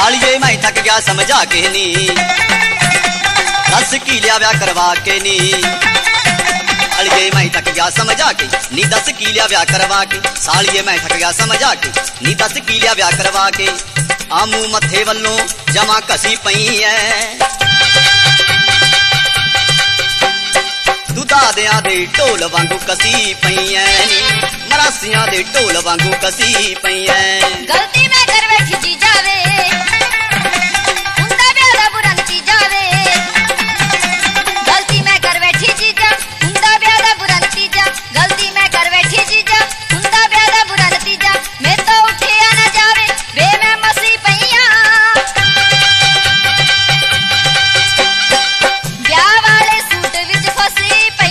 सालिए मैं थक गया समझा के नी, दस की लिया व्या करवा के नी। सालिए मैं थक गया समझा के नी, दस की लिया व्या करवा के। सालिए मैं थक गया समझा के नी, दस की लिया व्या करवा के। आमू मथे वल्लों जमा कसी पई है, दादियां दे ढोल वांगू कसी पई है नी, मरासियां दे ढोल वांगू कसी पई है। गलती मैं कर बैठी जी जावे, हुंदा प्यारा बुरा नतीजा वे। गलती मैं कर बैठी जीजा, हुंदा प्यारा बुरा नतीजा। गलती मैं कर बैठी जीजा, हुंदा प्यारा बुरा नतीजा। मैं तो उठिया ना जावे वे मैं मसी पईया, ब्याह वाले सूट विच फसी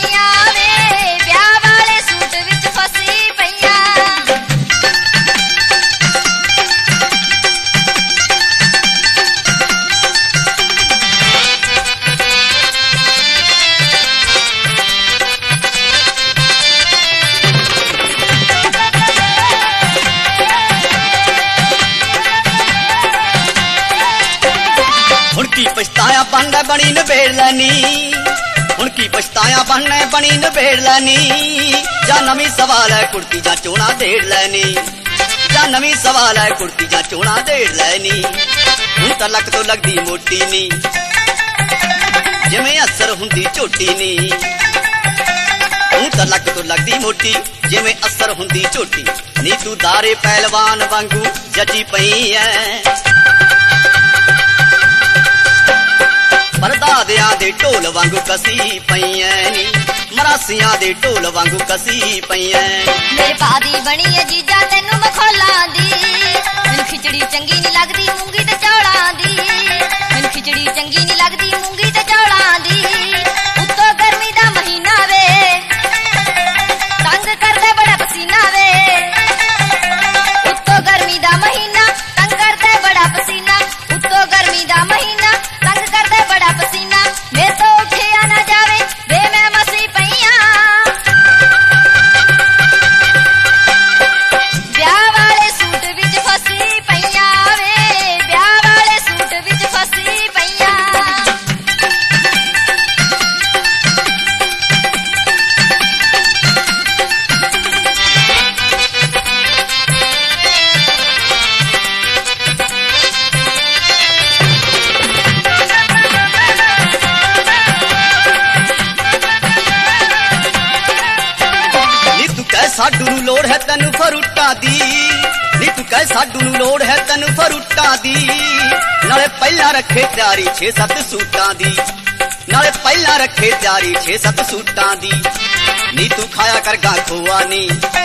पछताया बनने बनी नबेड़ लैनी, हुण की पछताया बनने बनी नबेड़ लैनी। जा नवी सवाल है कुर्ती जा चोना देड़ लैनी, जा नवी सवाल है कुर्ती जा चोना देड़ लैनी। हुण तां लक तो लगदी मोटी नी, जिवें असर हुंदी झोटी नी। हुण तां लक तो लगदी मोटी, जिवें असर हुंदी झोटी नी। तू दारे पहलवान वांगू जची पई है, पर दादियां दे ढोल वांगू कसी पई है नी, मरासियां दे ढोल वांगू कसी पई है। मेरे पादी बनी है जीजा तेनू मखौलां दी, मैनू खिचड़ी चंगी नहीं लगदी मूंगी ते चौलां दी। मैनू खिचड़ी चंगी नहीं लगदी मूंगी ते चौलां दी। उत्तों गर्मी दा महीना वे, तंग करदे बड़ा पसीना वे। उत्तों गर्मी दा महीना तंग करदे बड़ा पसीना। उत्तों गर्मी दा महीना तंग करदे बड़ा पसीना। मैं तो उठिया ना जावे वे मैं मसी पईया, ब्याह वाले सूट विच फसी पईया वे। ब्याह वाले सूट विच फसी पईया। साडू नू लोड़ है तेनू फरूटा दी, नी तू कह साडू नू लोड़ है तेनू फरूटा दी। नाले पहला रखे तैयारी 6-7 सूटां दी, नाले पहला रखे तैयारी 6-7 सूटां दी। नी तू खाया कर गा खोआ नी,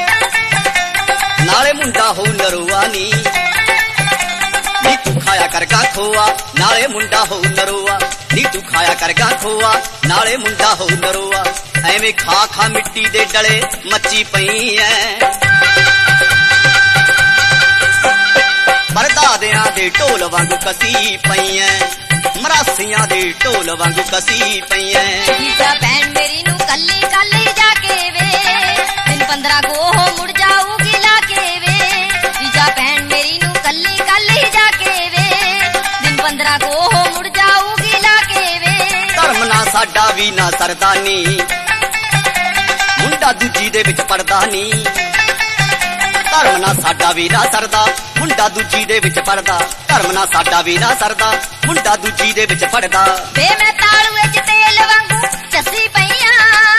नाले मुंडा हो नरोआ नी। नी तू खाया कर गा खोआ, नाले मुंडा हो नरोआ। नी तू खाया कर गा खोआ, नाले मुंडा हो नरोआ। एवें खा खा मिट्टी दे डले मची पई है, पर दादियां दे ढोल वांगू कसी पई है, मरासियां दे ढोल वांगू कसी पई है। जीजा भैन मेरी नू कल्ली कल्ली जाके वे, दिन 15 को हो मुड़ जाऊगी लाके वे। जीजा भैन मेरी नू कल्ली कल्ली जाके वे, दिन 15 को हो मुड़ जाऊगी लाके वे। धर्म ना साडा भी ना सरदा नी, मुंडा दूजी दे विच पड़दा नी। धर्म ना साडा भी ना सरदा, मुंडा दूजी दे विच पड़दा। धर्म ना साडा भी ना सरदा, मुंडा दूजी दे विच पड़दा। वे मैं तालूए च तेल वांगू चसी पईया,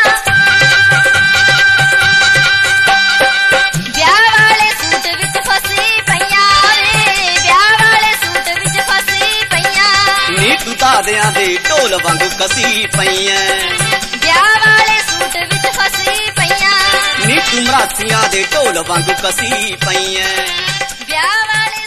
ब्याह वाले सूट विच फसी पईया वे। ब्याह वाले सूट विच फसी पईया। नी तू दादियां दे ढोल वांगू कसी पई है, ब्याह वाले सूट विच फसी पईया। नी तू मरासियां दे ढोल वांगू कसी पई है। ब्याह वाले